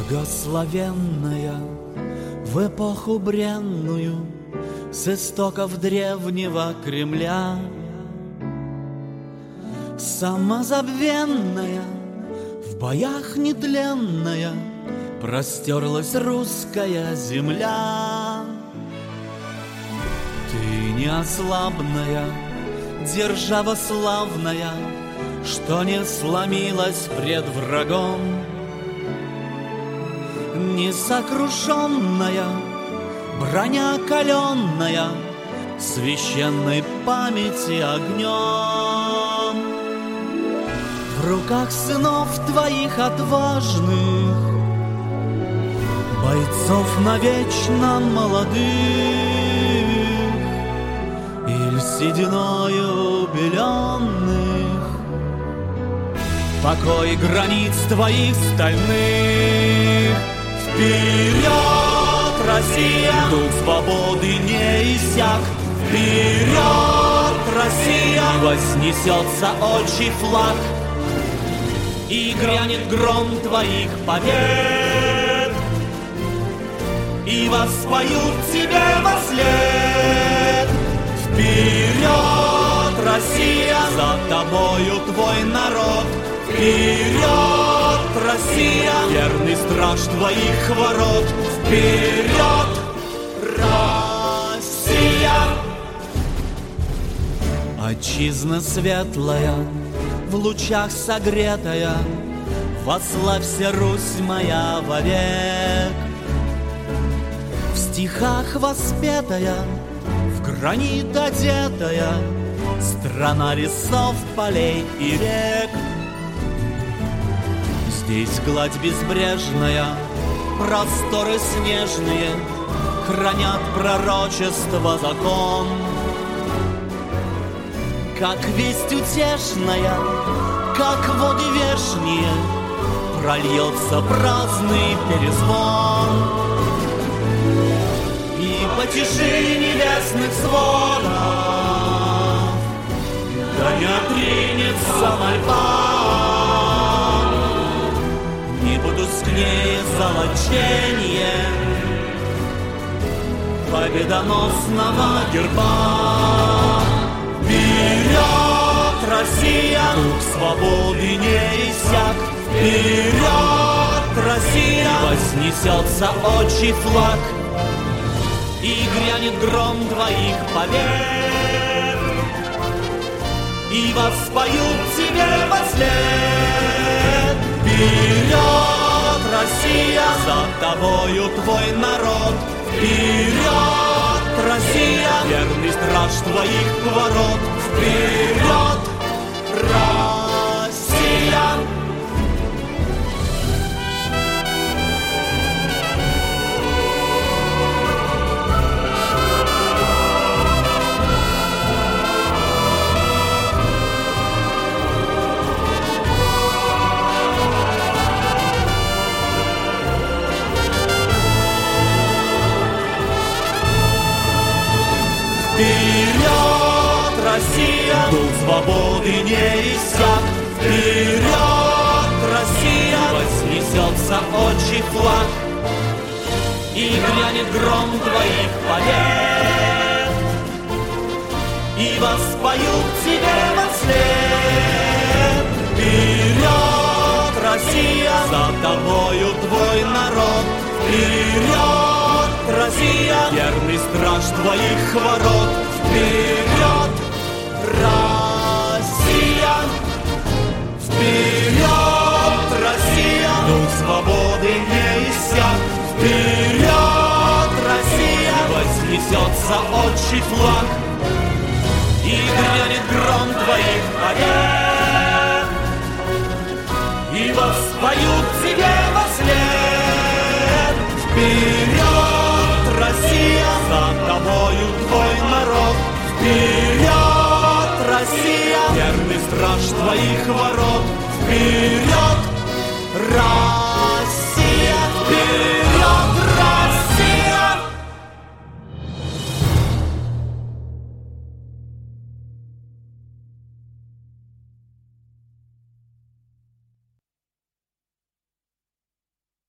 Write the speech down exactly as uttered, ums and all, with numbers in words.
Благословенная в эпоху бренную, с истоков древнего Кремля, самозабвенная, в боях нетленная, простерлась русская земля. Ты неослабная, держава славная, что не сломилась пред врагом, несокрушенная, броня каленная, священной памяти огнем. В руках сынов твоих отважных, бойцов навечно молодых, иль сединою беленных, покой границ твоих стальных. Вперед, Россия! Дух свободы не иссяк. Вперед, Россия! И вознесется отчий флаг, и грянет гром твоих побед, и воспоют тебе во след. Вперед, Россия! За тобою твой народ. Вперед, Россия! Верный страж твоих ворот. Вперед, Россия! Отчизна светлая, в лучах согретая, вославься, Русь моя, вовек. В стихах воспетая, в гранит одетая, страна лесов, полей и рек. Здесь гладь безбрежная, просторы снежные хранят пророчество закон. Как весть утешная, как воды вешние, прольется праздный перезвон. И по тиши небесных сводов да не отринется мольба, не потускнеет золоченье победоносного герба. Вперед, Россия! Дух свободы не иссяк. Вперед, Россия! Вознесется отчий флаг, и грянет гром твоих побед, и воспоют тебе во след. Вперед, Россия! За тобою твой народ. Вперед, Россия! Верный страж твоих ворот. Вперед, Россия! Вперед, Россия! Дух свободы не иссяк. Вперед, Россия! Вознесется отчий флаг, и грянет гром твоих побед, и воспоют тебе во след. Вперед, Россия! За тобою твой народ. Вперед, Россия! Верный страж твоих ворот. Вперед, Россия! Вперед, Россия! Дух свободы не иссяк. Вперед, Россия! Вознесется отчий флаг, и грянет гром твоих побед, и воспоют тебе во след. Вперед, Россия! За тобою твой народ. Вперед, Россия! Верный страж твоих ворот. Вперед,